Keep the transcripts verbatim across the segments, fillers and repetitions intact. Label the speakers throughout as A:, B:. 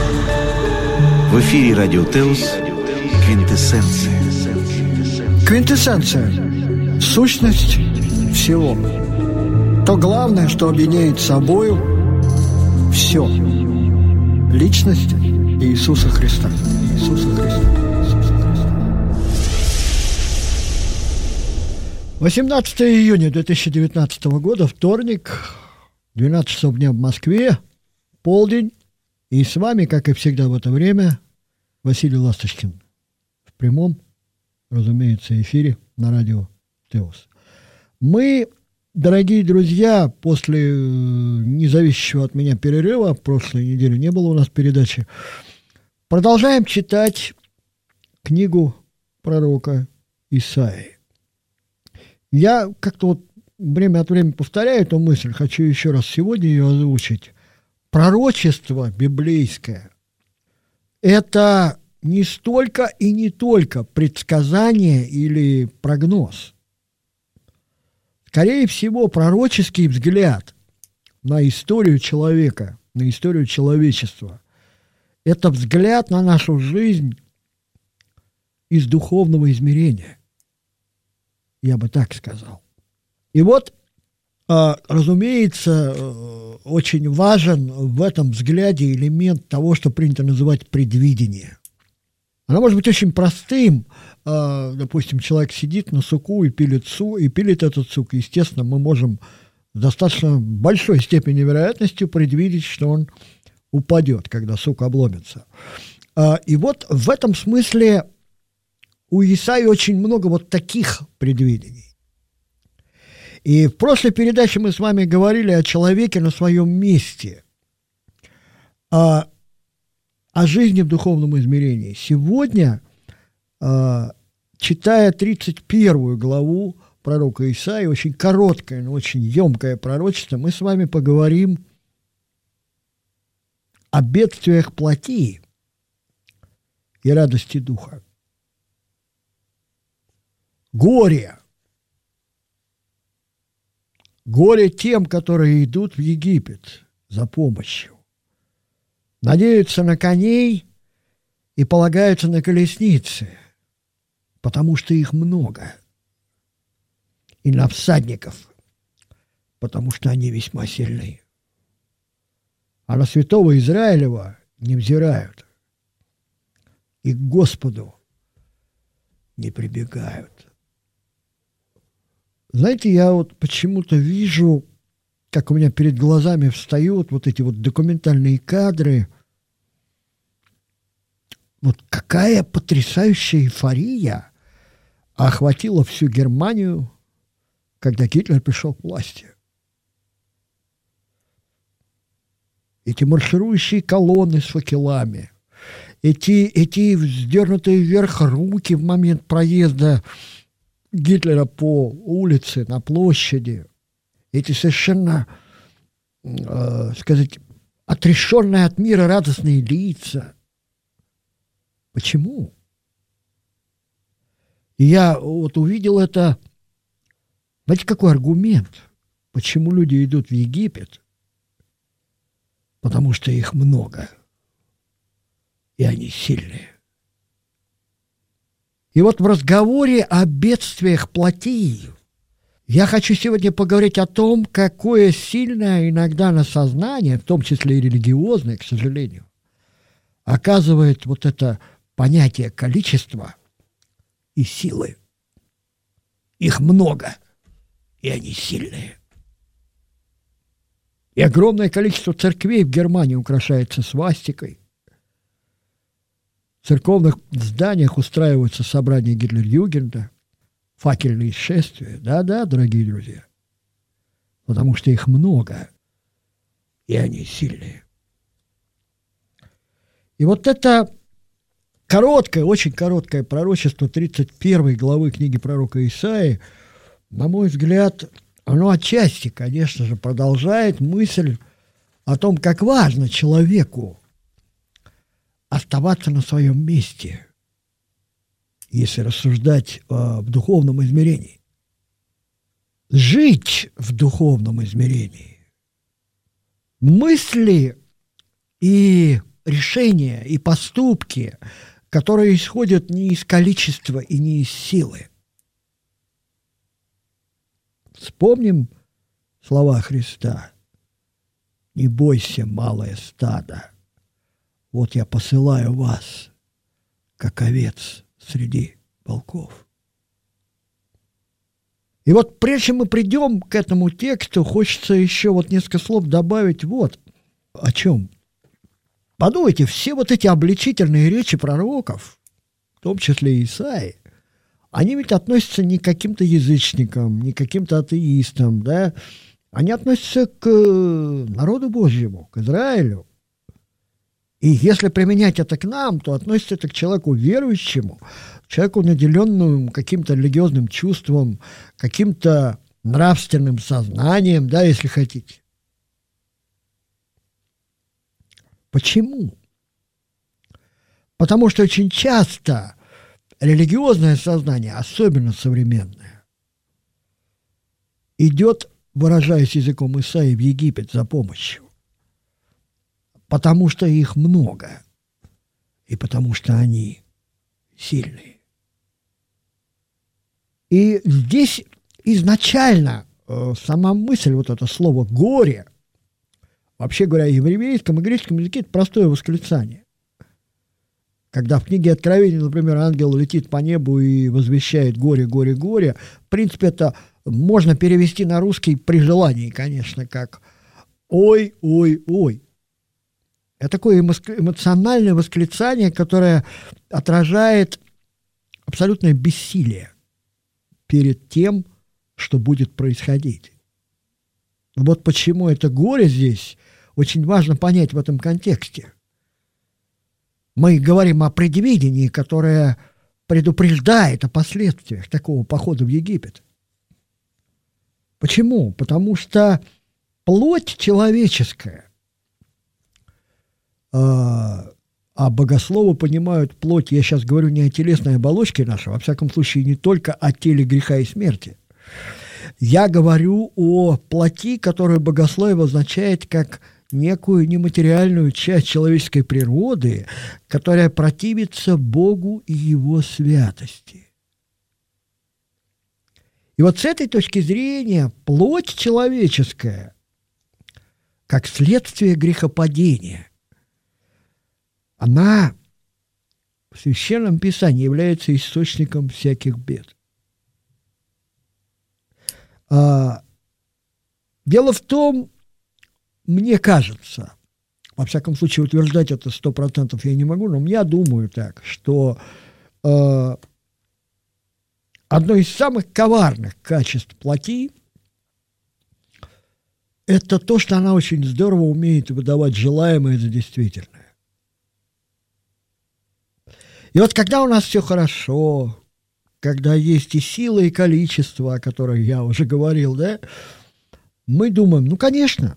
A: В эфире Радио Теос «Квинтэссенция».
B: Квинтэссенция – сущность всего. То главное, что объединяет собою все. Личность Иисуса Христа. Иисуса Христа. Иисуса Христа. восемнадцатого июня две тысячи девятнадцатого года, вторник, двенадцать часов дня в Москве, полдень. И с вами, как и всегда в это время, Василий Ласточкин. В прямом, разумеется, эфире на радио Теос. Мы, дорогие друзья, после независящего от меня перерыва, в прошлой неделе не было у нас передачи, продолжаем читать книгу пророка Исаии. Я как-то вот время от времени повторяю эту мысль, хочу еще раз сегодня ее озвучить. Пророчество библейское – это не столько и не только предсказание или прогноз. Скорее всего, пророческий взгляд на историю человека, на историю человечества – это взгляд на нашу жизнь из духовного измерения. Я бы так сказал. И вот, разумеется, очень важен в этом взгляде элемент того, что принято называть предвидение. Оно может быть очень простым. Допустим, человек сидит на суку и пилит, су, и пилит этот сук. Естественно, мы можем с достаточно большой степенью вероятности предвидеть, что он упадет, когда сук обломится. И вот в этом смысле у Исаии очень много вот таких предвидений. И в прошлой передаче мы с вами говорили о человеке на своем месте, о, о жизни в духовном измерении. Сегодня, читая тридцать первую главу пророка Исаии, очень короткое, но очень емкое пророчество, мы с вами поговорим о бедствиях плоти и радости духа. Горе. Горе тем, которые идут в Египет за помощью, надеются на коней и полагаются на колесницы, потому что их много, и на всадников, потому что они весьма сильны, а на святого Израилева не взирают и к Господу не прибегают. Знаете, я вот почему-то вижу, как у меня перед глазами встают вот эти вот документальные кадры. Вот какая потрясающая эйфория охватила всю Германию, когда Гитлер пришел к власти. Эти марширующие колонны с факелами, эти, эти вздернутые вверх руки в момент проезда Гитлера по улице, на площади, эти совершенно, э, сказать, отрешенные от мира радостные лица. Почему? И я вот увидел это, знаете, какой аргумент, почему люди идут в Египет? Потому что их много, и они сильные. И вот в разговоре о бедствиях плоти я хочу сегодня поговорить о том, какое сильное иногда на сознание, в том числе и религиозное, к сожалению, оказывает вот это понятие количества и силы. Их много, и они сильные. И огромное количество церквей в Германии украшается свастикой. В церковных зданиях устраиваются собрания Гитлер-Югенда, факельные шествия. Да-да, дорогие друзья. Потому что их много, и они сильные. И вот это короткое, очень короткое пророчество тридцать первой главы книги пророка Исаии, на мой взгляд, оно отчасти, конечно же, продолжает мысль о том, как важно человеку оставаться на своем месте, если рассуждать э, в духовном измерении. Жить в духовном измерении. Мысли и решения и поступки, которые исходят не из количества и не из силы. Вспомним слова Христа: «Не бойся, малое стадо, вот я посылаю вас, как овец среди волков». И вот прежде чем мы придем к этому тексту, хочется еще вот несколько слов добавить вот о чем. Подумайте, все вот эти обличительные речи пророков, в том числе и Исаии, они ведь относятся не к каким-то язычникам, не к каким-то атеистам, да? Они относятся к народу Божьему, к Израилю. И если применять это к нам, то относится это к человеку верующему, человеку, наделенному каким-то религиозным чувством, каким-то нравственным сознанием, да, если хотите. Почему? Потому что очень часто религиозное сознание, особенно современное, идет, выражаясь языком Исаии, в Египет за помощью. Потому что их много. И потому что они сильные. И здесь изначально э, сама мысль, вот это слово «горе», вообще говоря, и в еврейском, и греческом языке это простое восклицание. Когда в книге Откровения, например, ангел летит по небу и возвещает «горе, горе, горе», в принципе, это можно перевести на русский при желании, конечно, как «ой, ой, ой». Это такое эмоциональное восклицание, которое отражает абсолютное бессилие перед тем, что будет происходить. Вот почему это горе здесь очень важно понять в этом контексте. Мы говорим о предвидении, которое предупреждает о последствиях такого похода в Египет. Почему? Потому что плоть человеческая, а богословы понимают плоть, я сейчас говорю не о телесной оболочке нашей, во всяком случае не только о теле греха и смерти. Я говорю о плоти, которую богословие обозначает как некую нематериальную часть человеческой природы, которая противится Богу и Его святости. И вот с этой точки зрения плоть человеческая, как следствие грехопадения, она в Священном Писании является источником всяких бед. А, дело в том, мне кажется, во всяком случае утверждать это сто процентов я не могу, но я думаю так, что э, одно из самых коварных качеств плоти – это то, что она очень здорово умеет выдавать желаемое за действительное. И вот когда у нас все хорошо, когда есть и сила, и количество, о которых я уже говорил, да, мы думаем, ну, конечно,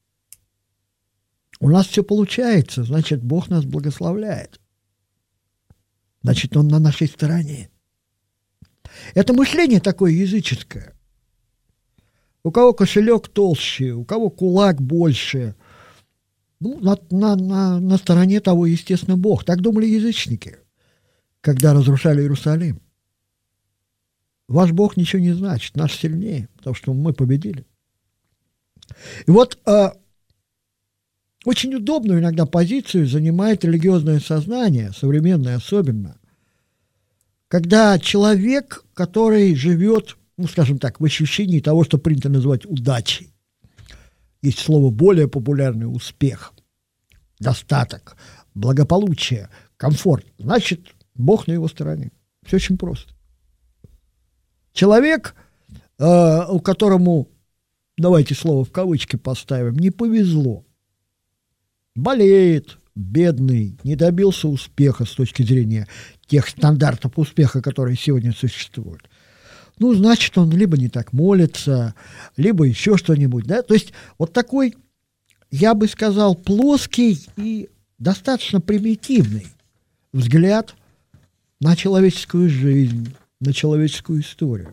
B: у нас все получается, значит, Бог нас благословляет. Значит, Он на нашей стороне. Это мышление такое языческое. У кого кошелек толще, у кого кулак больше. Ну, на, на, на, на стороне того, естественно, Бог. Так думали язычники, когда разрушали Иерусалим. Ваш Бог ничего не значит, наш сильнее, потому что мы победили. И вот э, очень удобную иногда позицию занимает религиозное сознание, современное особенно, когда человек, который живет, ну, скажем так, в ощущении того, что принято называть удачей, есть слово более популярное – успех, достаток, благополучие, комфорт, значит, Бог на его стороне. Все очень просто. Человек, э, у которому, давайте слово в кавычки поставим, не повезло, болеет, бедный, не добился успеха с точки зрения тех стандартов успеха, которые сегодня существуют, ну, значит, он либо не так молится, либо еще что-нибудь, да, то есть вот такой, я бы сказал, плоский и достаточно примитивный взгляд на человеческую жизнь, на человеческую историю.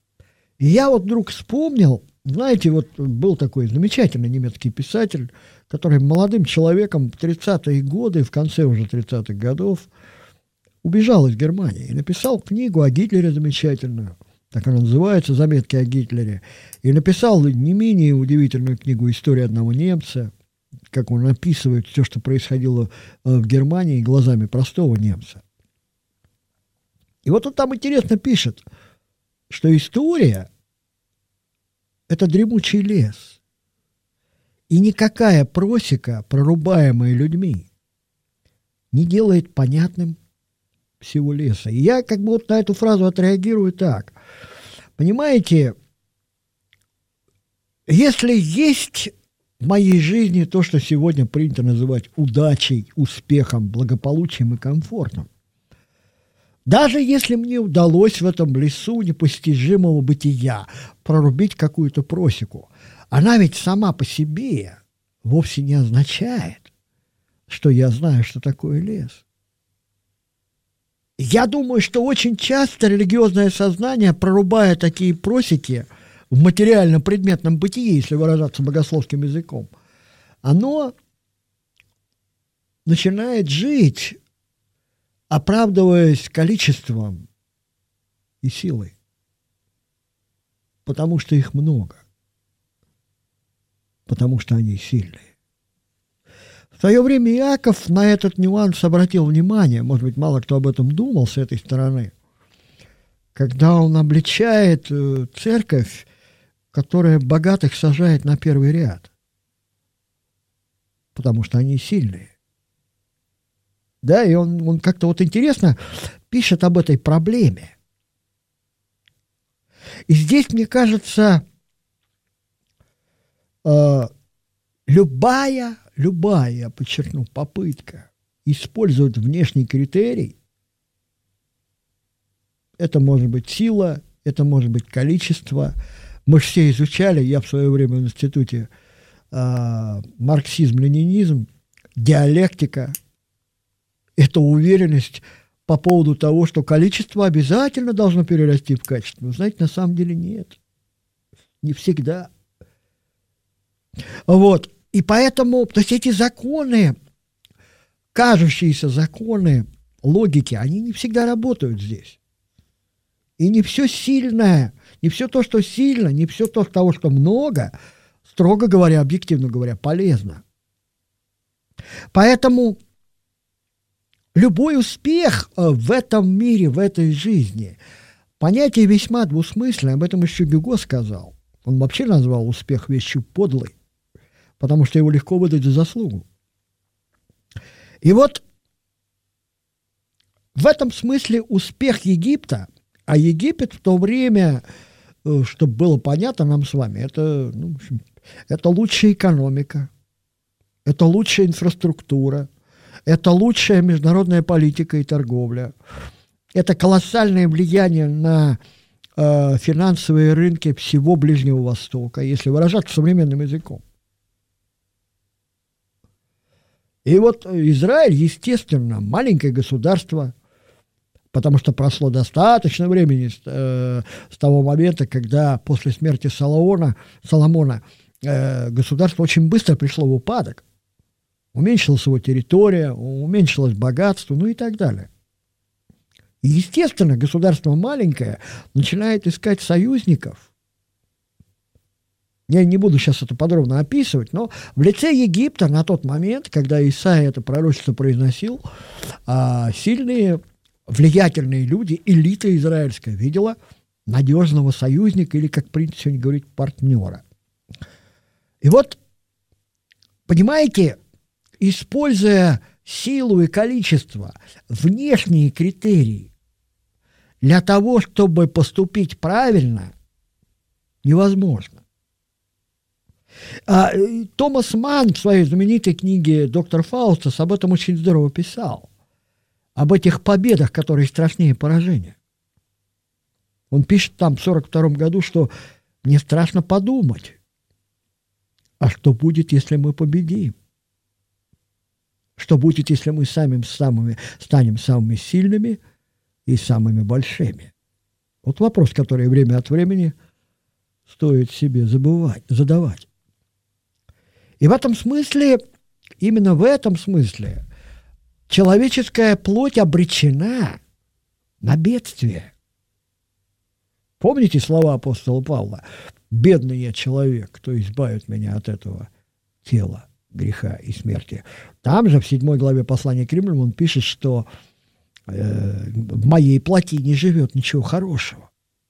B: И я вот вдруг вспомнил, знаете, вот был такой замечательный немецкий писатель, который молодым человеком в тридцатые годы, в конце уже тридцатых годов, убежал из Германии и написал книгу о Гитлере замечательную, так она называется, «Заметки о Гитлере», и написал не менее удивительную книгу «История одного немца», как он описывает все, что происходило в Германии глазами простого немца. И вот он там интересно пишет, что история – это дремучий лес, и никакая просека, прорубаемая людьми, не делает понятным всего леса. И я как бы вот на эту фразу отреагирую так. Понимаете, если есть в моей жизни то, что сегодня принято называть удачей, успехом, благополучием и комфортом, даже если мне удалось в этом лесу непостижимого бытия прорубить какую-то просеку, она ведь сама по себе вовсе не означает, что я знаю, что такое лес. Я думаю, что очень часто религиозное сознание, прорубая такие просеки в материально-предметном бытии, если выражаться богословским языком, оно начинает жить, оправдываясь количеством и силой, потому что их много, потому что они сильные. В свое время Иаков на этот нюанс обратил внимание, может быть, мало кто об этом думал с этой стороны, когда он обличает церковь, которая богатых сажает на первый ряд, потому что они сильные. Да, и он, он как-то вот интересно пишет об этой проблеме. И здесь, мне кажется, э, любая Любая, я подчеркну, попытка использовать внешний критерий, это может быть сила, это может быть количество. Мы же все изучали, я в свое время в институте, э, марксизм-ленинизм, диалектика. Это уверенность по поводу того, что количество обязательно должно перерасти в качество. Вы знаете, на самом деле нет. Не всегда. Вот. И поэтому, то есть эти законы, кажущиеся законы логики, они не всегда работают здесь. И не все сильное, не все то, что сильно, не все то, того, что много, строго говоря, объективно говоря, полезно. Поэтому любой успех в этом мире, в этой жизни, понятие весьма двусмысленное, об этом еще Гюго сказал. Он вообще назвал успех вещью подлой, потому что его легко выдать за заслугу. И вот в этом смысле успех Египта, а Египет в то время, чтобы было понятно нам с вами, это, ну, в общем, это лучшая экономика, это лучшая инфраструктура, это лучшая международная политика и торговля, это колоссальное влияние на э, финансовые рынки всего Ближнего Востока, если выражаться современным языком. И вот Израиль, естественно, маленькое государство, потому что прошло достаточно времени с, э, с того момента, когда после смерти Соломона, Соломона э, государство очень быстро пришло в упадок. Уменьшилась его территория, уменьшилось богатство, ну и так далее. И, естественно, государство маленькое начинает искать союзников. Я не буду сейчас это подробно описывать, но в лице Египта на тот момент, когда Исаия это пророчество произносил, сильные, влиятельные люди, элита израильская, видела надежного союзника или, как принято сегодня говорить, партнера. И вот, понимаете, используя силу и количество, внешние критерии для того, чтобы поступить правильно, невозможно. А, Томас Манн в своей знаменитой книге «Доктор Фаустус» об этом очень здорово писал. Об этих победах, которые страшнее поражения. Он пишет там в сорок втором году, что мне страшно подумать, а что будет, если мы победим? Что будет, если мы сами, самыми, станем самыми сильными и самыми большими? Вот вопрос, который время от времени стоит себе забывать, задавать. И в этом смысле, именно в этом смысле, человеческая плоть обречена на бедствие. Помните слова апостола Павла? «Бедный я человек, кто избавит меня от этого тела, греха и смерти». Там же, в седьмой главе послания к Римлянам, он пишет, что э, в моей плоти не живет ничего хорошего.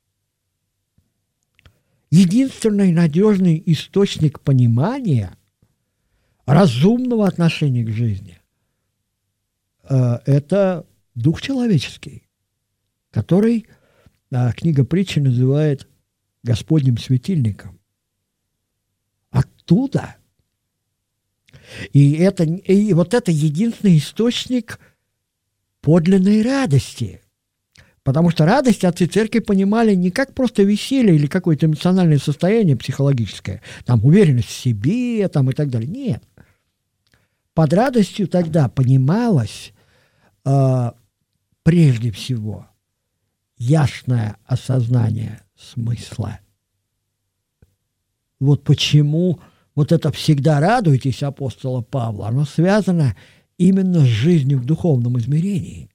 B: Единственный надежный источник понимания разумного отношения к жизни э, – это дух человеческий, который э, книга притчи называет Господним светильником. Оттуда. И, это, и вот это единственный источник подлинной радости. Потому что радость отцы церкви понимали не как просто веселье или какое-то эмоциональное состояние психологическое, там уверенность в себе там, и так далее. Нет. Под радостью тогда понималось э, прежде всего ясное осознание смысла. Вот почему вот это «всегда радуйтесь» апостола Павла, оно связано именно с жизнью в духовном измерении.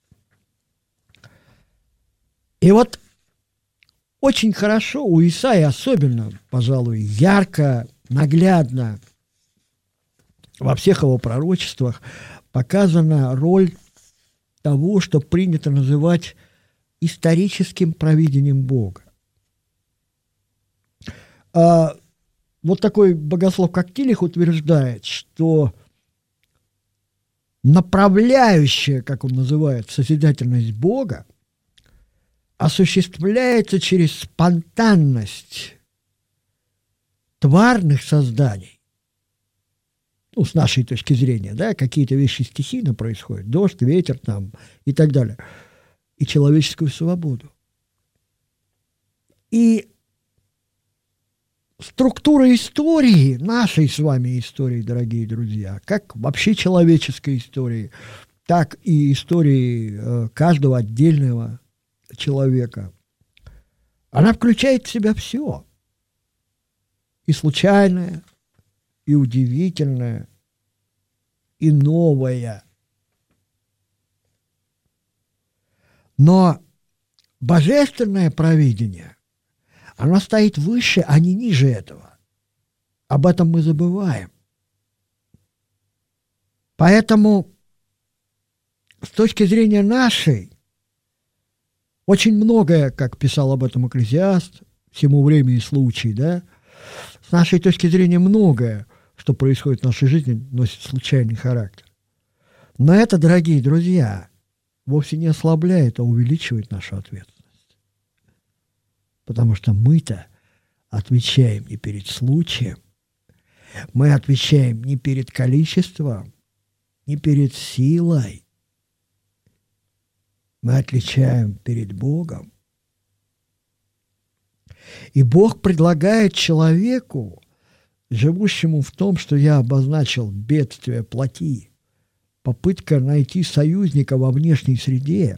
B: И вот очень хорошо у Исаии, особенно, пожалуй, ярко, наглядно во всех его пророчествах показана роль того, что принято называть историческим провидением Бога. А вот такой богослов, как Тилих, утверждает, что направляющая, как он называет, созидательность Бога осуществляется через спонтанность тварных созданий. Ну, с нашей точки зрения, да, какие-то вещи стихийно происходят, дождь, ветер там и так далее, и человеческую свободу. И структура истории, нашей с вами истории, дорогие друзья, как вообще человеческой истории, так и истории э, каждого отдельного человека, она включает в себя все. И случайное, и удивительное, и новое. Но божественное провидение, оно стоит выше, а не ниже этого. Об этом мы забываем. Поэтому с точки зрения нашей, очень многое, как писал об этом Экклезиаст, всему время и случай, да, с нашей точки зрения многое, что происходит в нашей жизни, носит случайный характер. Но это, дорогие друзья, вовсе не ослабляет, а увеличивает нашу ответственность. Потому что мы-то отвечаем не перед случаем, мы отвечаем не перед количеством, не перед силой. Мы отвечаем перед Богом. И Бог предлагает человеку, живущему в том, что я обозначил бедствие плоти, попытка найти союзника во внешней среде.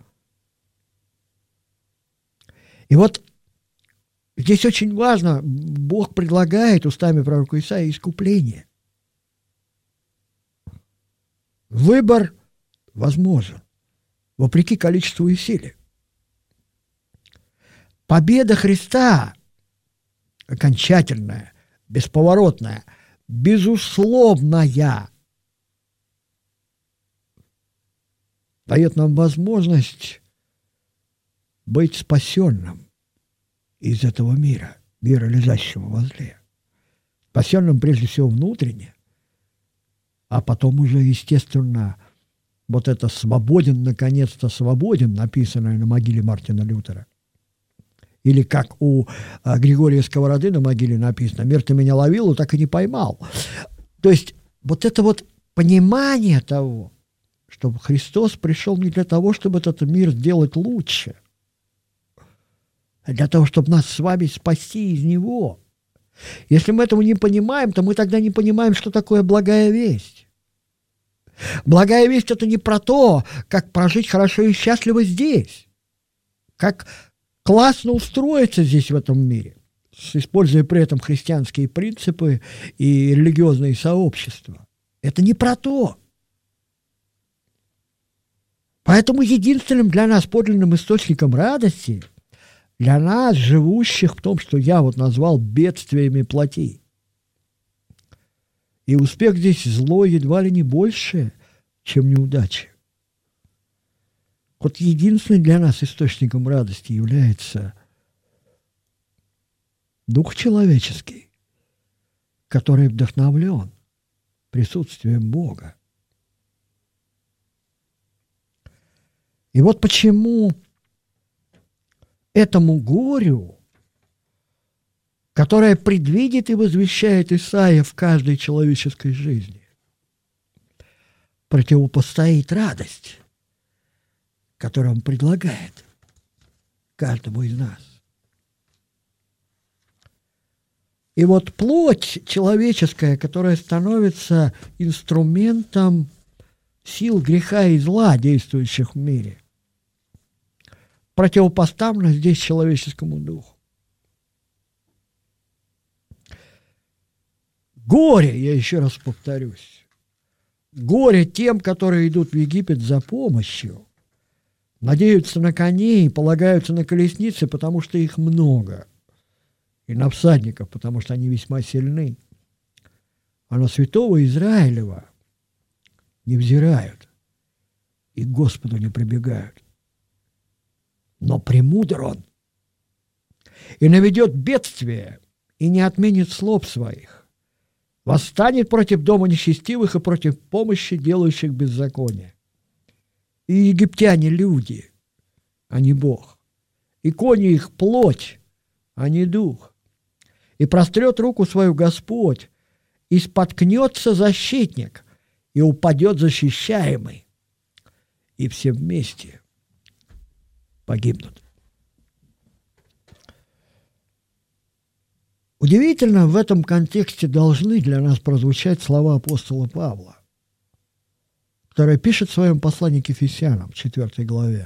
B: И вот здесь очень важно, Бог предлагает устами пророка Исаии искупление. Выбор возможен, вопреки количеству и силе. Победа Христа, окончательная, бесповоротная, безусловная, дает нам возможность быть спасенным из этого мира, мира, лежащего возле. Спасенным прежде всего внутренне, а потом уже, естественно, вот это «свободен, наконец-то свободен», написанное на могиле Мартина Лютера. Или как у а, Григория Сковороды на могиле написано: «Мир ты меня ловил, так и не поймал». То есть вот это вот понимание того, что Христос пришел не для того, чтобы этот мир сделать лучше, а для того, чтобы нас с вами спасти из него. Если мы этого не понимаем, то мы тогда не понимаем, что такое благая весть. Благая весть – это не про то, как прожить хорошо и счастливо здесь, как классно устроиться здесь, в этом мире. используя при этом христианские принципы и религиозные сообщества. Это не про то. Поэтому единственным для нас подлинным источником радости, для нас, живущих в том, что я вот назвал бедствиями плоти. И успех здесь зло едва ли не больше, чем неудачи. Вот единственным для нас источником радости является дух человеческий, который вдохновлен присутствием Бога. И вот почему этому горю, которое предвидит и возвещает Исаия в каждой человеческой жизни, противопостоит радость, которую он предлагает каждому из нас. И вот плоть человеческая, которая становится инструментом сил греха и зла, действующих в мире, противопоставлена здесь человеческому духу. Горе, я еще раз повторюсь, горе тем, которые идут в Египет за помощью, надеются на коней, полагаются на колесницы, потому что их много, и на всадников, потому что они весьма сильны, а на святого Израилева не взирают и к Господу не прибегают. Но премудр он и наведет бедствие, и не отменит слов своих, восстанет против дома нечестивых и против помощи делающих беззаконие. И египтяне люди, а не Бог, и кони их плоть, а не дух. И прострет руку свою Господь, и споткнется защитник, и упадет защищаемый, и все вместе погибнут. Удивительно, в этом контексте должны для нас прозвучать слова апостола Павла, который пишет в своем послании к Ефесянам в четвёртой главе.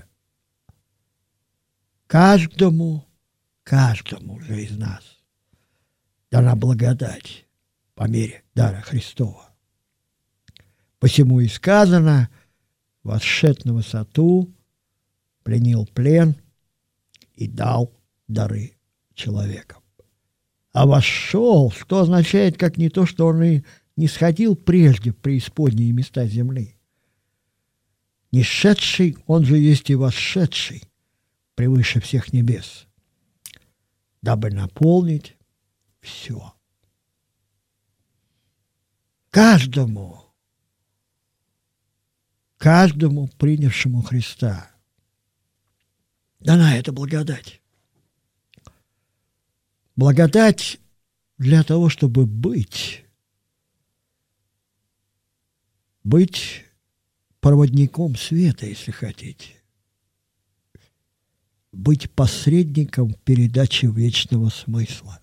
B: Каждому, каждому же из нас дана благодать по мере дара Христова. Посему и сказано: восшед на высоту, пленил плен и дал дары человекам. А вошел, что означает, как не то, что он и не сходил прежде в преисподние места земли. Не шедший, он же есть и восшедший превыше всех небес, дабы наполнить все. Каждому, каждому принявшему Христа дана эта благодать. Благодать для того, чтобы быть, быть проводником света, если хотите, быть посредником в передаче вечного смысла.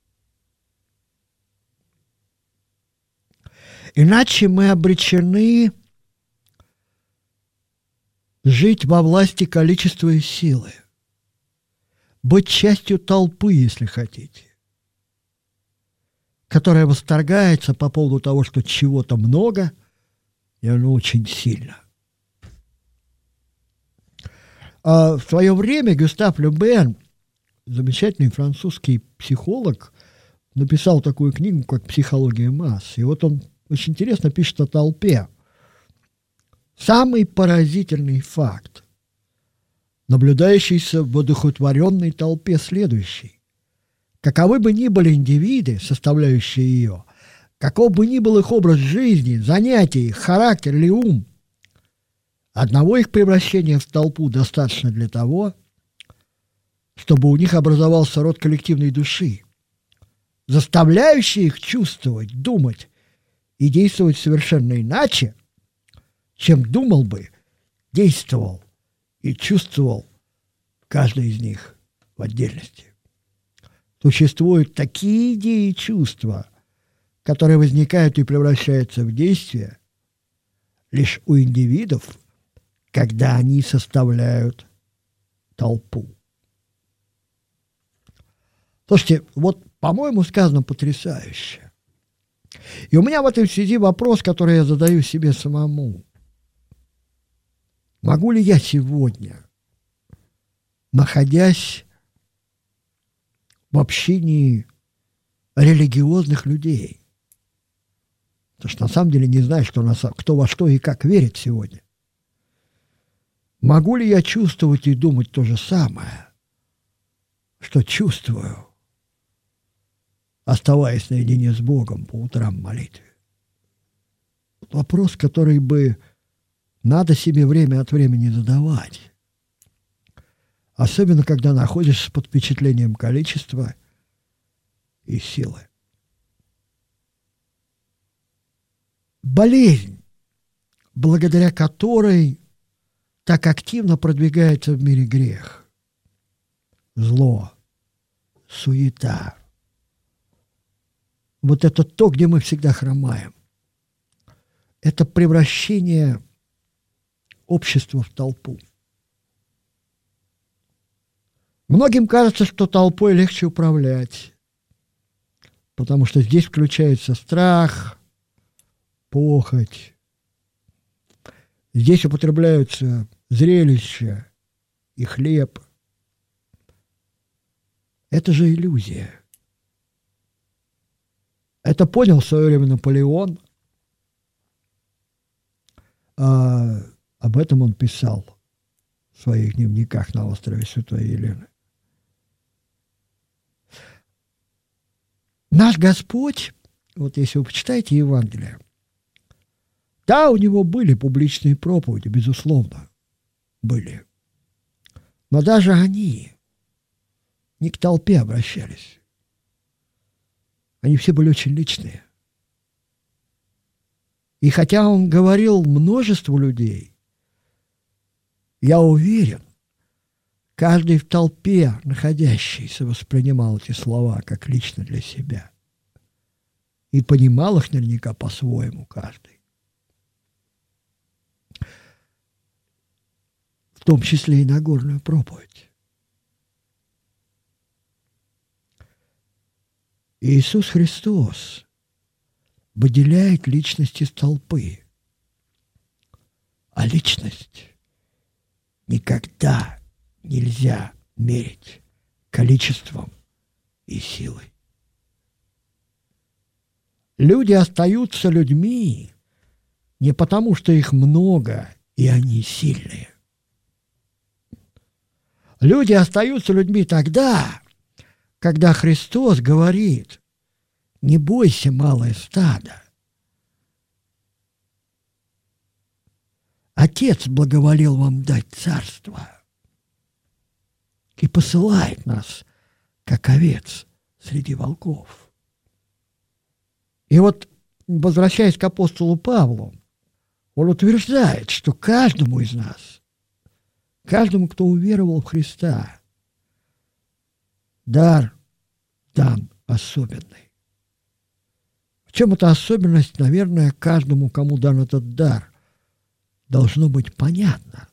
B: Иначе мы обречены жить во власти количества и силы, быть частью толпы, если хотите, которая восторгается по поводу того, что чего-то много, и оно очень сильно. А в свое время Гюстав Ле Бен, замечательный французский психолог, написал такую книгу, как «Психология масс». И вот он очень интересно пишет о толпе. Самый поразительный факт, наблюдающийся в одухотворенной толпе, следующий. Каковы бы ни были индивиды, составляющие ее, каков бы ни был их образ жизни, занятия, характер или ум, одного их превращения в толпу достаточно для того, чтобы у них образовался род коллективной души, заставляющий их чувствовать, думать и действовать совершенно иначе, чем думал бы, действовал и чувствовал каждый из них в отдельности. Существуют такие идеи и чувства, которые возникают и превращаются в действие лишь у индивидов, когда они составляют толпу. Слушайте, вот, по-моему, сказано потрясающе. И у меня в этой связи вопрос, который я задаю себе самому. Могу ли я сегодня, находясь в общении религиозных людей, потому что на самом деле не знаю, что нас, кто во что и как верит сегодня, могу ли я чувствовать и думать то же самое, что чувствую, оставаясь наедине с Богом по утрам в молитве? Вопрос, который бы надо себе время от времени задавать. Особенно, когда находишься под впечатлением количества и силы. Болезнь, благодаря которой так активно продвигается в мире грех, зло, суета. Вот это то, где мы всегда хромаем. Это превращение общества в толпу. Многим кажется, что толпой легче управлять, потому что здесь включается страх, похоть. Здесь употребляются зрелища и хлеб. Это же иллюзия. Это понял в свое время Наполеон. А об этом он писал в своих дневниках на острове Святой Елены. Наш Господь, вот если вы почитаете Евангелие, да, у него были публичные проповеди, безусловно, были. Но даже они не к толпе обращались. Они все были очень личные. И хотя он говорил множеству людей, я уверен, каждый в толпе находящийся воспринимал эти слова как лично для себя. И понимал их наверняка по-своему каждый. В том числе и Нагорную проповедь. Иисус Христос выделяет личность из толпы. А личность никогда нельзя мерить количеством и силой. Люди остаются людьми не потому, что их много и они сильные. Люди остаются людьми тогда, когда Христос говорит: не бойся, малое стадо. Отец благоволил вам дать царство и посылает нас, как овец среди волков. И вот, возвращаясь к апостолу Павлу, он утверждает, что каждому из нас, каждому, кто уверовал в Христа, дар дан особенный. В чем эта особенность, наверное, каждому, кому дан этот дар, должно быть понятно.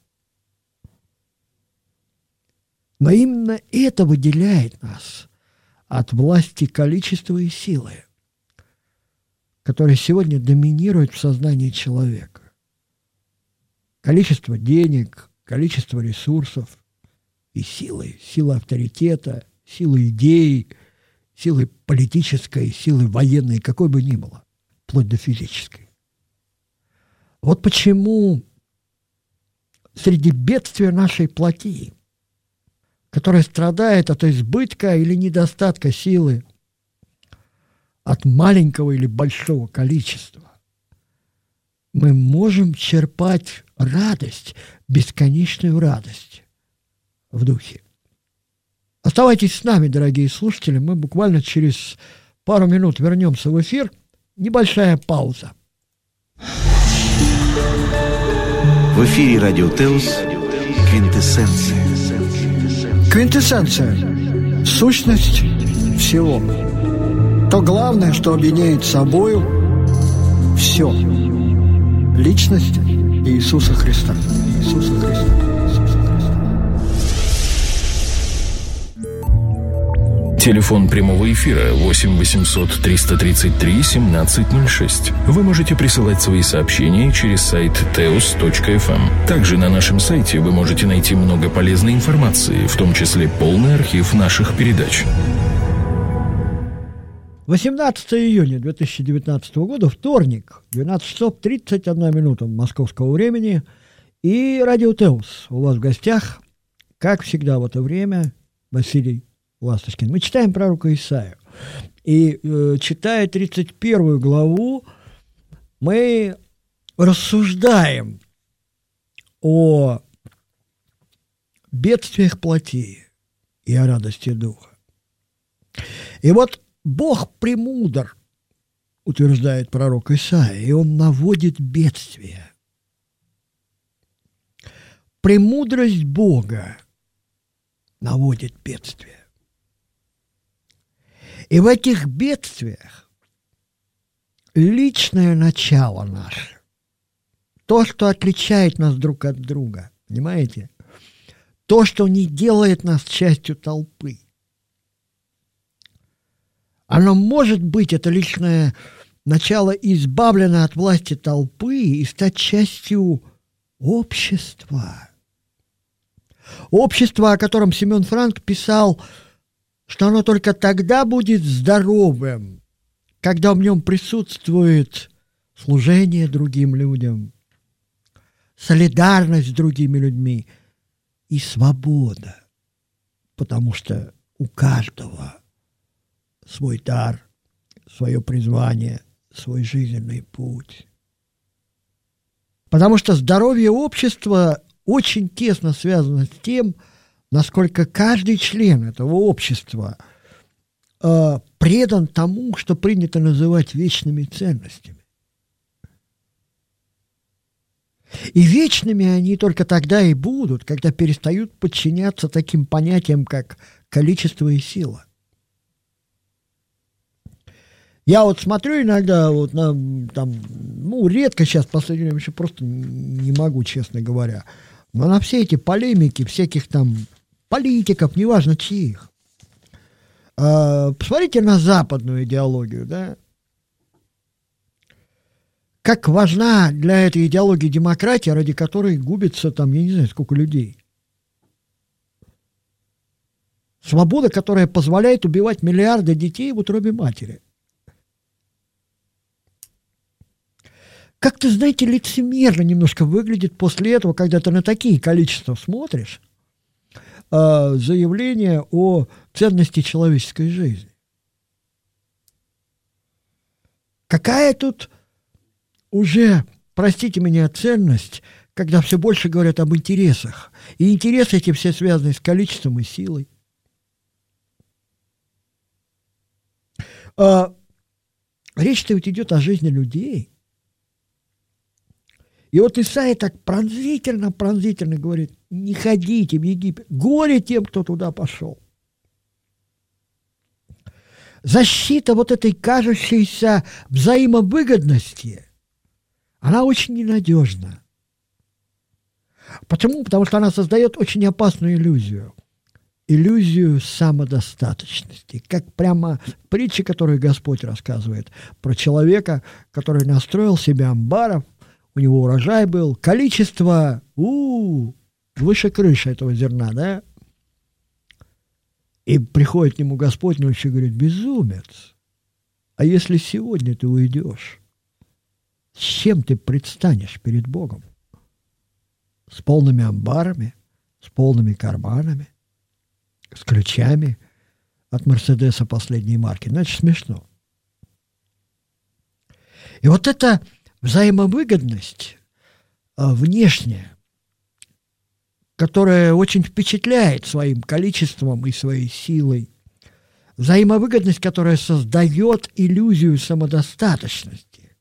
B: Но именно это выделяет нас от власти количества и силы, которые сегодня доминируют в сознании человека. Количество денег, количество ресурсов и силы, сила авторитета, сила идей, силы политической, силы военной, какой бы ни было, вплоть до физической. Вот почему среди бедствия нашей плоти, которая страдает от избытка или недостатка силы, от маленького или большого количества, мы можем черпать радость, бесконечную радость в духе. Оставайтесь с нами, дорогие слушатели, мы буквально через пару минут вернемся в эфир. Небольшая пауза.
A: В эфире Радио Теос «Квинтэссенция».
B: Квинтэссенция – сущность всего. То главное, что объединяет собою все. Личность Иисуса Христа. Иисуса Христа. Иисуса Христа.
C: Телефон прямого эфира восемь восемьсот триста тридцать три семнадцать ноль шесть. Вы можете присылать свои сообщения через сайт теос точка эф эм. Также на нашем сайте вы можете найти много полезной информации, в том числе полный архив наших передач.
B: восемнадцатого июня две тысячи девятнадцатого года, вторник, двенадцать часов тридцать одна минута московского времени. И радио Теос у вас в гостях, как всегда в это время, Василий Ласточкин. Мы читаем пророка Исаию. И э, читая тридцать первую главу, мы рассуждаем о бедствиях плоти и о радости духа. И вот Бог премудр, утверждает пророк Исаия, и он наводит бедствия. Премудрость Бога наводит бедствия. И в этих бедствиях личное начало наше, то, что отличает нас друг от друга, понимаете? То, что не делает нас частью толпы. Оно может быть, это личное начало, избавлено от власти толпы и стать частью общества. Общество, о котором Семен Франк писал, что оно только тогда будет здоровым, когда в нем присутствует служение другим людям, солидарность с другими людьми и свобода, потому что у каждого свой дар, свое призвание, свой жизненный путь. Потому что здоровье общества очень тесно связано с тем, насколько каждый член этого общества э, предан тому, что принято называть вечными ценностями. И вечными они только тогда и будут, когда перестают подчиняться таким понятиям, как количество и сила. Я вот смотрю иногда, вот на, там, ну, редко сейчас, в последнее время еще просто не могу, честно говоря, но на все эти полемики всяких там политиков, неважно чьих. А, посмотрите на западную идеологию, да? Как важна для этой идеологии демократия, ради которой губится там, я не знаю, сколько людей. Свобода, которая позволяет убивать миллиарды детей в утробе матери. Как-то, знаете, лицемерно немножко выглядит после этого, когда ты на такие количества смотришь, э, заявление о ценности человеческой жизни. Какая тут уже, простите меня, ценность, когда все больше говорят об интересах. И интересы эти все связаны с количеством и силой. Э, речь-то ведь идет о жизни людей. И вот Исаия так пронзительно-пронзительно говорит: не ходите в Египет, горе тем, кто туда пошел. Защита вот этой кажущейся взаимовыгодности, она очень ненадежна. Почему? Потому что она создает очень опасную иллюзию. Иллюзию самодостаточности. Как прямо в притче, которую Господь рассказывает про человека, который настроил себе амбаров, у него урожай был, количество у-у, выше крыши этого зерна, да? И приходит к нему Господь ночью и говорит: безумец, а если сегодня ты уйдешь, с чем ты предстанешь перед Богом? С полными амбарами, с полными карманами, с ключами от Мерседеса последней марки. Значит, смешно. И вот это взаимовыгодность а, внешняя, которая очень впечатляет своим количеством и своей силой, взаимовыгодность, которая создает иллюзию самодостаточности,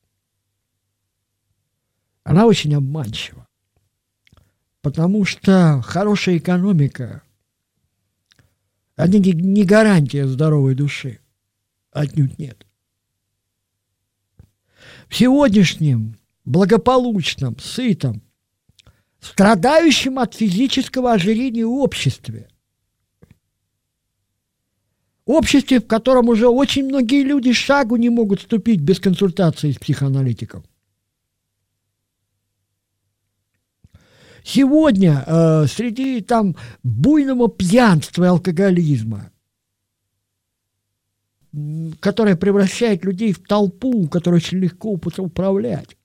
B: она очень обманчива, потому что хорошая экономика – это не гарантия здоровой души, отнюдь нет. В сегодняшнем благополучном, сытом, страдающем от физического ожирения обществе обществе, в котором уже очень многие люди шагу не могут ступить без консультации с психоаналитиком. Сегодня э, среди там буйного пьянства и алкоголизма, которое превращает людей в толпу, которой очень легко управлять,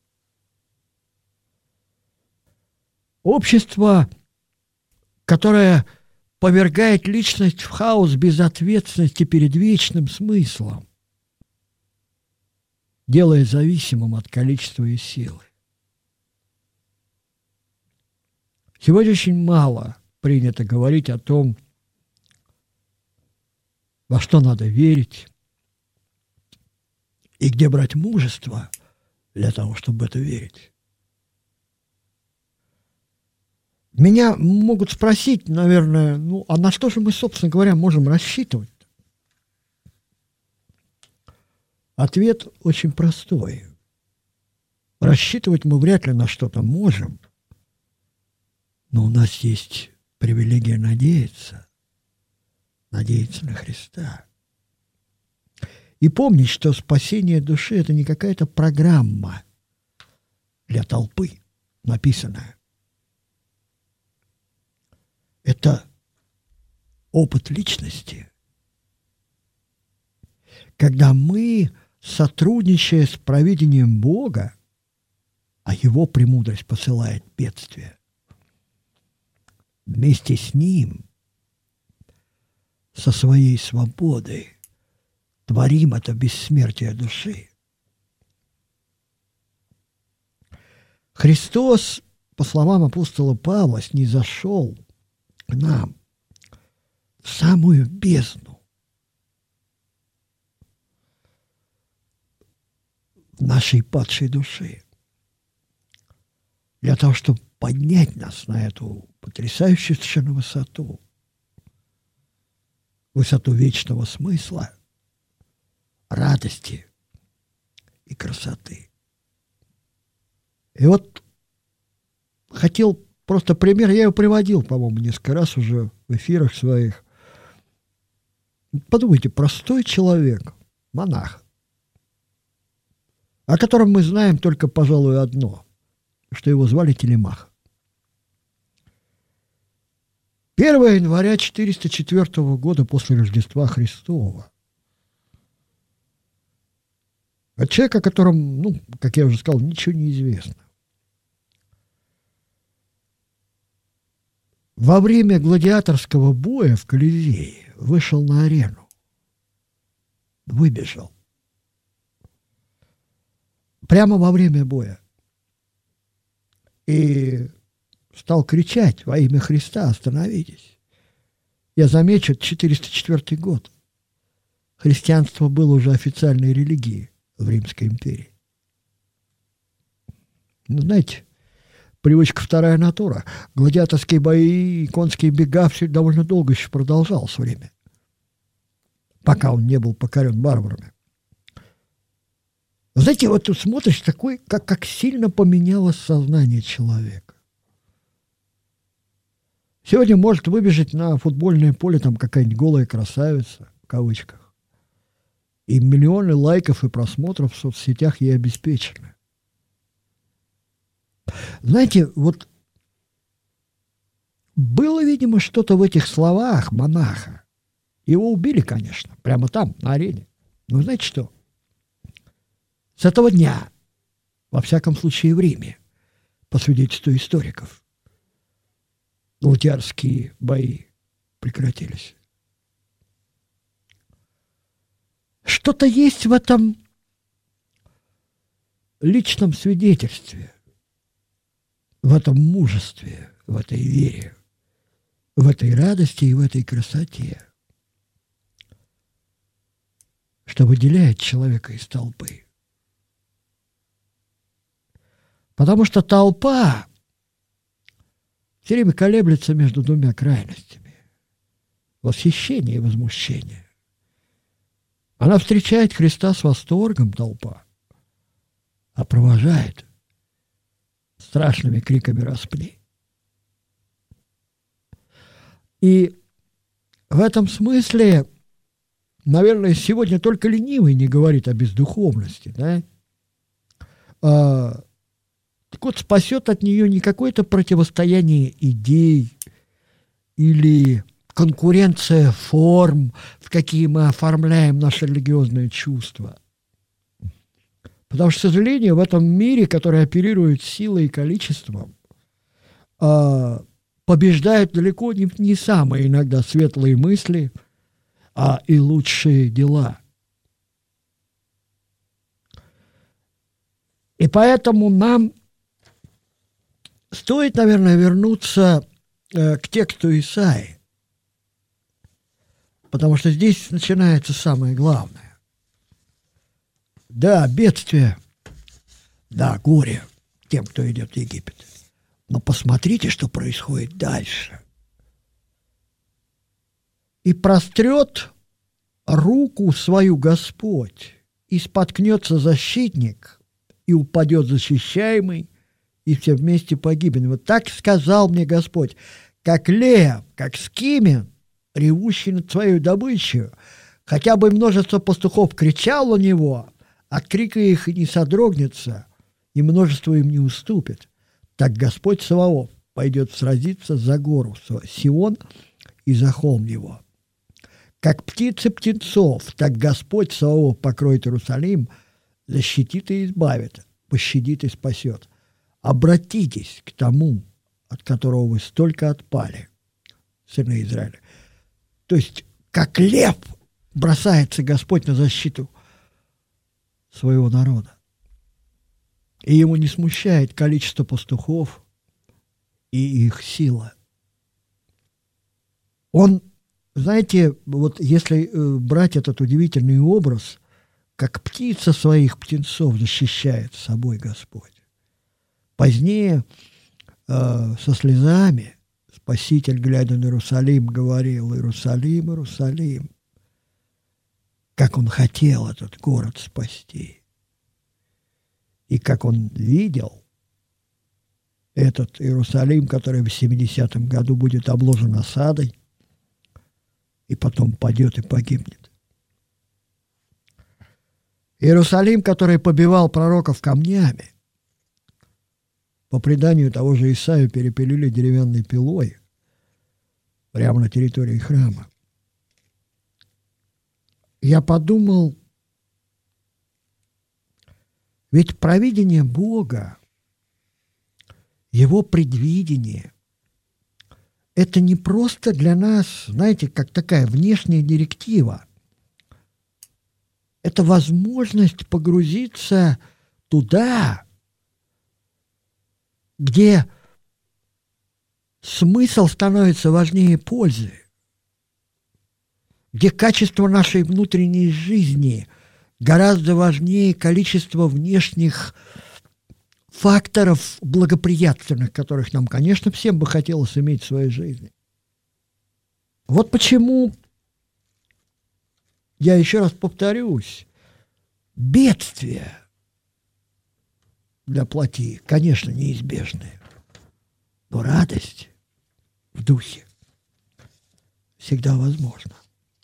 B: общество, которое повергает личность в хаос безответственности перед вечным смыслом, делая зависимым от количества и силы. Сегодня очень мало принято говорить о том, во что надо верить и где брать мужество для того, чтобы в это верить. Меня могут спросить, наверное, ну, а на что же мы, собственно говоря, можем рассчитывать? Ответ очень простой. Рассчитывать мы вряд ли на что-то можем, но у нас есть привилегия надеяться, надеяться на Христа. И помнить, что спасение души – это не какая-то программа для толпы, написанная. Это опыт личности, когда мы, сотрудничая с провидением Бога, а Его премудрость посылает бедствие, вместе с Ним, со своей свободой, творим это бессмертие души. Христос, по словам апостола Павла, снизошел к нам в самую бездну нашей падшей души для того, чтобы поднять нас на эту потрясающую совершенно высоту, высоту вечного смысла, радости и красоты. И вот хотел просто пример, я его приводил, по-моему, несколько раз уже в эфирах своих. Подумайте, простой человек, монах, о котором мы знаем только, пожалуй, одно, что его звали Телемах. первого января четыреста четвёртого года после Рождества Христова. От человека, о котором, ну, как я уже сказал, ничего не известно. Во время гладиаторского боя в Колизее вышел на арену, выбежал. Прямо во время боя. И стал кричать: во имя Христа остановитесь. Я замечу, четыреста четвёртый год. Христианство было уже официальной религией в Римской империи. Ну, знаете, привычка вторая натура. Гладиаторские бои, конские бега, все довольно долго еще продолжалось время, пока он не был покорен барбарами. Знаете, вот тут смотришь, такой, как, как сильно поменялось сознание человека. Сегодня может выбежать на футбольное поле там какая-нибудь голая красавица, в кавычках, и миллионы лайков и просмотров в соцсетях ей обеспечены. Знаете, вот было, видимо, что-то в этих словах монаха. Его убили, конечно, прямо там, на арене. Но знаете что? С этого дня, во всяком случае в Риме, по свидетельству историков, гладиаторские бои прекратились. Что-то есть в этом личном свидетельстве, в этом мужестве, в этой вере, в этой радости и в этой красоте, что выделяет человека из толпы. Потому что толпа все время колеблется между двумя крайностями – восхищение и возмущение. Она встречает Христа с восторгом, толпа, а провожает страшными криками «распни». И в этом смысле наверное, сегодня только ленивый не говорит о бездуховности, да? А, так вот, спасет от нее не какое-то противостояние идей или конкуренция форм, в какие мы оформляем наши религиозные чувства. Потому что, к сожалению, в этом мире, который оперирует силой и количеством, побеждают далеко не, не самые иногда светлые мысли, а и лучшие дела. И поэтому нам стоит, наверное, вернуться э, к тексту Исаии, потому что здесь начинается самое главное. Да, бедствие, да, горе тем, кто идет в Египет. Но посмотрите, что происходит дальше. «И прострет руку свою Господь, и споткнется защитник, и упадет защищаемый, и все вместе погибнем. Вот так сказал мне Господь, как лев, как скимен, ревущий над своей добычей, хотя бы множество пастухов кричало на него, от крика их и не содрогнется, и множество им не уступит. Так Господь Саваоф пойдет сразиться за гору Сион и за холм его. Как птицы птенцов, так Господь Саваоф покроет Иерусалим, защитит и избавит, пощадит и спасет. Обратитесь к тому, от которого вы столько отпали, сыны Израиля». То есть, как лев бросается Господь на защиту своего народа. И ему не смущает количество пастухов и их сила. Он, знаете, вот если брать этот удивительный образ, как птица своих птенцов защищает собой Господь. Позднее э, со слезами Спаситель, глядя на Иерусалим, говорил: «Иерусалим, Иерусалим, как он хотел этот город спасти». И как он видел этот Иерусалим, который в семидесятом году будет обложен осадой, и потом падет и погибнет. Иерусалим, который побивал пророков камнями, по преданию того же Исаию перепилили деревянной пилой прямо на территории храма. Я подумал, ведь провидение Бога, Его предвидение, это не просто для нас, знаете, как такая внешняя директива. Это возможность погрузиться туда, где смысл становится важнее пользы, где качество нашей внутренней жизни гораздо важнее количества внешних факторов благоприятных, которых нам, конечно, всем бы хотелось иметь в своей жизни. Вот почему, я еще раз повторюсь, бедствия для плоти, конечно, неизбежные, но радость в духе всегда возможна.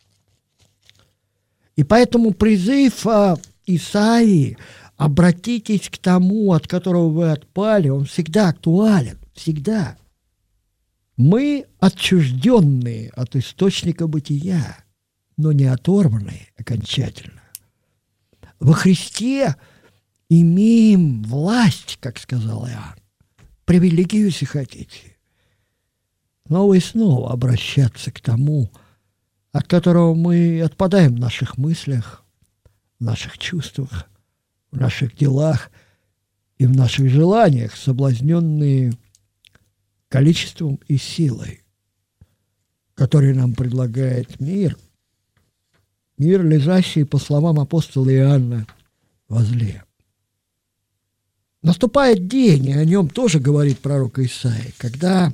B: И поэтому призыв Исаии: обратитесь к тому, от которого вы отпали, он всегда актуален, всегда. Мы отчужденные от источника бытия, но не оторванные окончательно. Во Христе имеем власть, как сказал Иоанн, привилегию, если хотите, снова и снова обращаться к тому, от которого мы отпадаем в наших мыслях, в наших чувствах, в наших делах и в наших желаниях, соблазненные количеством и силой, которые нам предлагает мир, мир, лежащий, по словам апостола Иоанна, возле. Наступает день, и о нем тоже говорит пророк Исаия, когда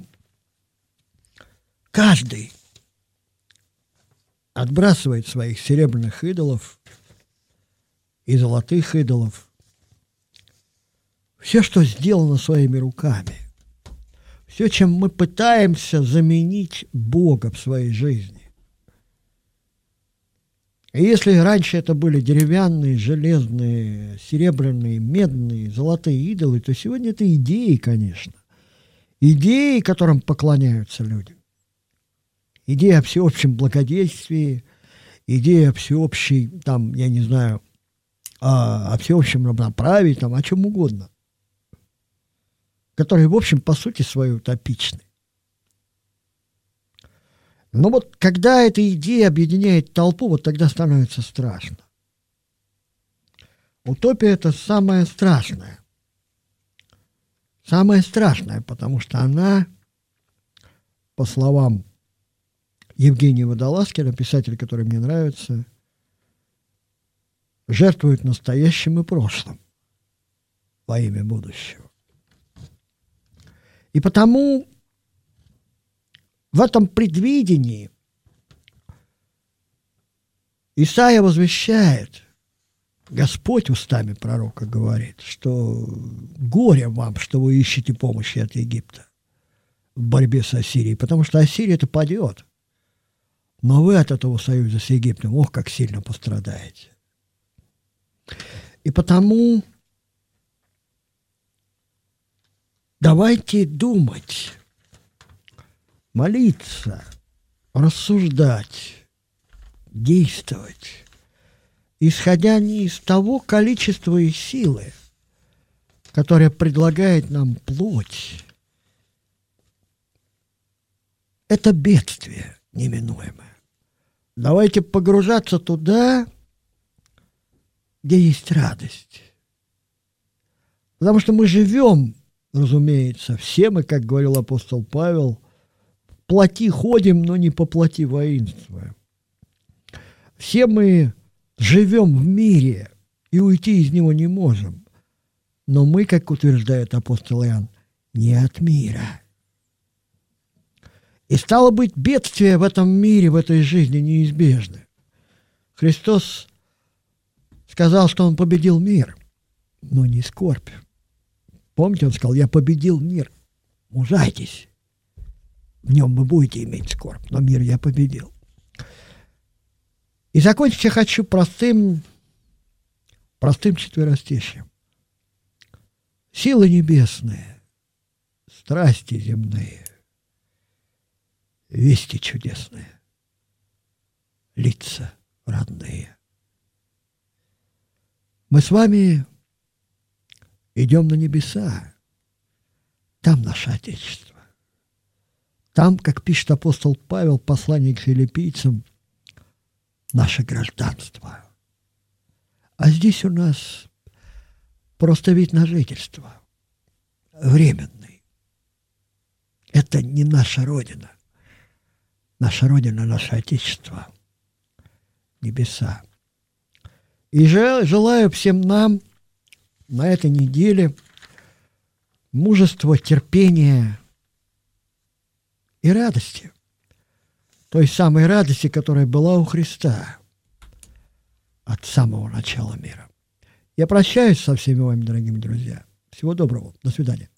B: каждый отбрасывает своих серебряных идолов и золотых идолов, все, что сделано своими руками, все, чем мы пытаемся заменить Бога в своей жизни. И если раньше это были деревянные, железные, серебряные, медные, золотые идолы, то сегодня это идеи, конечно. Идеи, которым поклоняются люди. Идея о всеобщем благодействии, идея о всеобщей, там, я не знаю, о, о всеобщем равноправии, там, о чем угодно. Которые, в общем, по сути своей утопичны. Но вот когда эта идея объединяет толпу, вот тогда становится страшно. Утопия – это самое страшное. Самое страшное, потому что она, по словам Евгения Водолазкина, писателя, который мне нравится, жертвует настоящим и прошлым во имя будущего. И потому в этом предвидении Исаия возвещает, Господь устами пророка говорит, что горе вам, что вы ищете помощи от Египта в борьбе с Ассирией, потому что Ассирия-то падет, но вы от этого союза с Египтом, ох, как сильно пострадаете. И потому давайте думать, молиться, рассуждать, действовать, исходя не из того количества и силы, которое предлагает нам плоть. Это бедствие неминуемое. Давайте погружаться туда, где есть радость. Потому что мы живем, разумеется, все мы, как говорил апостол Павел, в плоти ходим, но не по плоти воинствуем. Все мы живем в мире и уйти из него не можем. Но мы, как утверждает апостол Иоанн, не от мира. И стало быть, бедствия в этом мире, в этой жизни неизбежны. Христос сказал, что Он победил мир, но не скорбь. Помните, Он сказал, я победил мир, мужайтесь. В нем вы будете иметь скорбь, но мир я победил. И закончить я хочу простым, простым четверостишьем. Силы небесные, страсти земные, вести чудесные, лица родные. Мы с вами идем на небеса, там наше Отечество. Там, как пишет апостол Павел, послание к филиппийцам, наше гражданство. А здесь у нас просто вид на жительство, временный. Это не наша Родина. Наша Родина, наше Отечество, небеса. И желаю всем нам на этой неделе мужества, терпения и радости. Той самой радости, которая была у Христа от самого начала мира. Я прощаюсь со всеми вами, дорогими друзья. Всего доброго. До свидания.